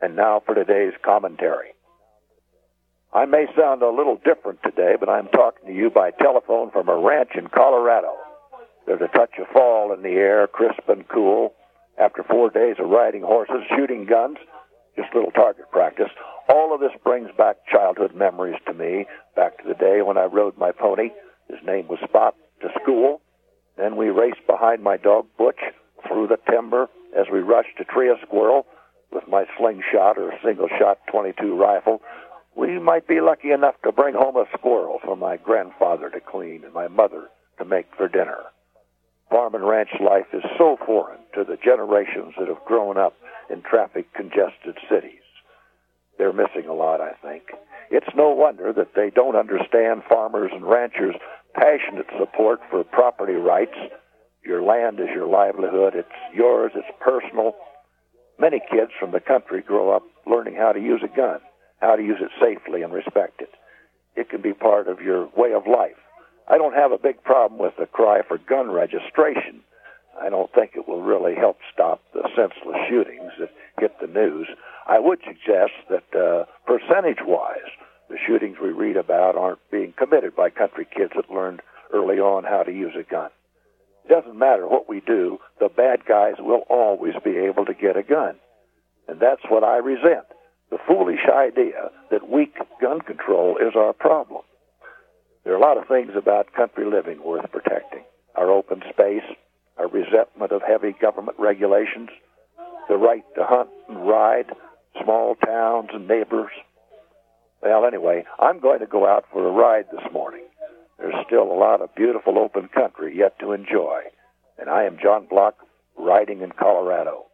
And now for today's commentary. I may sound a little different today, but I'm talking to you by telephone from a ranch in Colorado. There's a touch of fall in the air, crisp and cool. After 4 days of riding horses, shooting guns, just little target practice, all of this brings back childhood memories to me, back to the day when I rode my pony. His name was Spot, to school. Then we raced behind my dog Butch through the timber as we rushed to tree a squirrel with my slingshot or single-shot .22 rifle. We might be lucky enough to bring home a squirrel for my grandfather to clean and my mother to make for dinner. Farm and ranch life is so foreign to the generations that have grown up in traffic-congested cities. They're missing a lot, I think. It's no wonder that they don't understand farmers and ranchers' passionate support for property rights. Your land is your livelihood. It's yours. It's personal. Many kids from the country grow up learning how to use a gun, how to use it safely and respect it. It can be part of your way of life. I don't have a big problem with the cry for gun registration. I don't think it will really help stop the senseless shootings that hit the news. I would suggest that percentage-wise, the shootings we read about aren't being committed by country kids that learned early on how to use a gun. It doesn't matter what we do, the bad guys will always be able to get a gun. And that's what I resent, the foolish idea that weak gun control is our problem. There are a lot of things about country living worth protecting. Our open space, our resentment of heavy government regulations, the right to hunt and ride, small towns and neighbors. Well, anyway, I'm going to go out for a ride this morning. There's still a lot of beautiful open country yet to enjoy. And I am John Block, riding in Colorado.